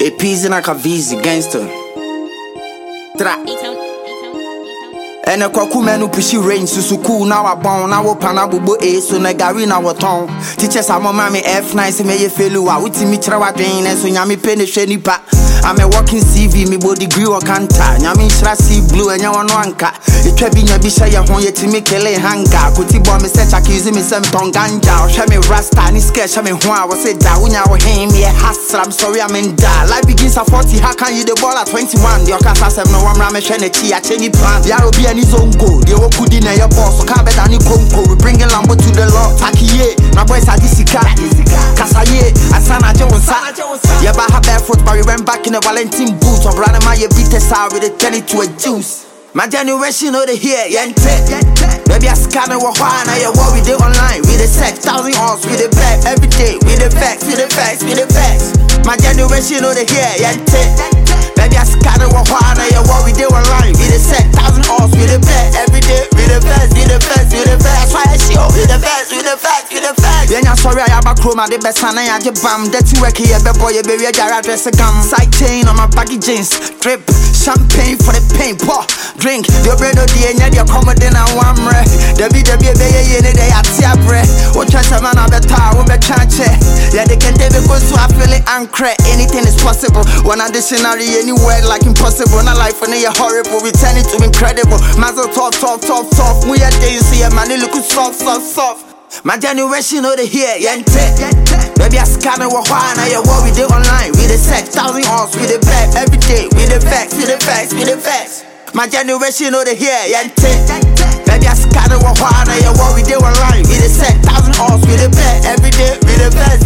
A piece in a cavizi gangster. Tra. And a kwakuma pushi range susuku now a bone now panabubo a so negari now a tongue. Teachers are mommy F9 may you feel out with me trawadin and so yami penisheni pa. I'm a walking CV, me body degree or canta. Yami see blue and yawan wanka. It can be Yabisha Yahon yet to make a hanga. Kuti bomb set accusing me some tonganja. Shame rasta and sketch. I mean, why was it that when I was him? Yeah, hustle. I'm sorry, I'm in da. Life begins at 40. How can you the ball at 21? The Okasa no one ramesh and a tea at any plan. Yaro be an his own go. They were good in your boss. So can't bet any conco. We bring a lambo to the law. Taki, my boys are disika. Kasaye, Asana Josa. Yeah, but have barefoot, but we went back in the Valentine boots. Or brother, my Vita sour with it, turn it to a juice. My generation know the here, yente. Baby, I scan and walk on. I what we do online. We the sex, 1,000 horse, we the back every day. We the facts, we the facts, we the facts. My generation know the here, yente. Baby, I scan and walk on. I what we do online. We the sex, 1,000 horse, we the back every day. We the best, we the best, we the best. Why is you? We the best, we the best, we the best. Yeah, I'm sorry, I have a chroma, the best, and I have a bam. That's work here, boy, you baby, I got dress a gum. Side chain on my baggy jeans. Drip, champagne for the pain, pour. Drink, your bread or the end, you're coming in and one red. The BW, they are tiabre. What chance a man of the tower, we chance. Yeah, they can take because I feel it anchor. Anything is possible. One additionary, anywhere like impossible. Not life for me, horrible. We turn it to incredible. Mazel top. We are days here, man, they look soft. My generation know the here, yente. Baby, I scan and walk on. I what we do online. We the sex, 1,000 horse, we the back every day. We the facts, we the facts, we the facts. My generation know the here, yente. Baby, I scan and walk on. I what we do online. We the sex, 1,000 horse, we the back every day. We the best.